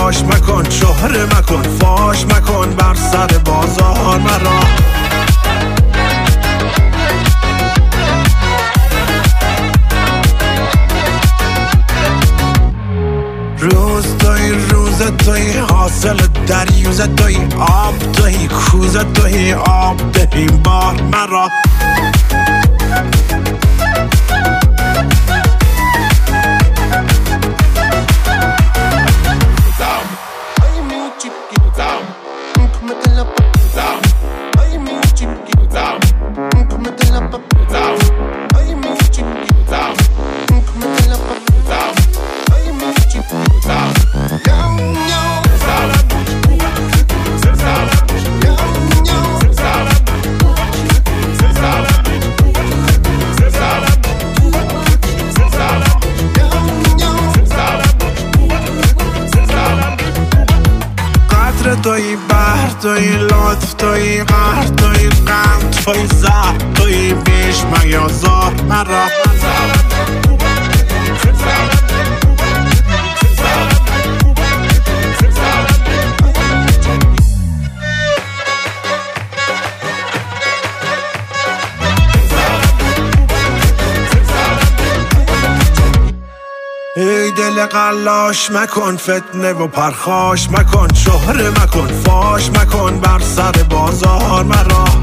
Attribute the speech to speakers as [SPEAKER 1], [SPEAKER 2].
[SPEAKER 1] قلاش مکن، شهره مکن، فاش مکن بر سر بازار مرا. روز توی حاصل دریوز توی آب توی کوز توی آب دهیم بار مرا. توی بحر توی لطف توی قهر توی غم توی زهر توی بیش میازار مرا. ای دل قلاش مکن، فتنه و پرخاش مکن، شهره مکن، فاش مکن بر سر بازار مرا.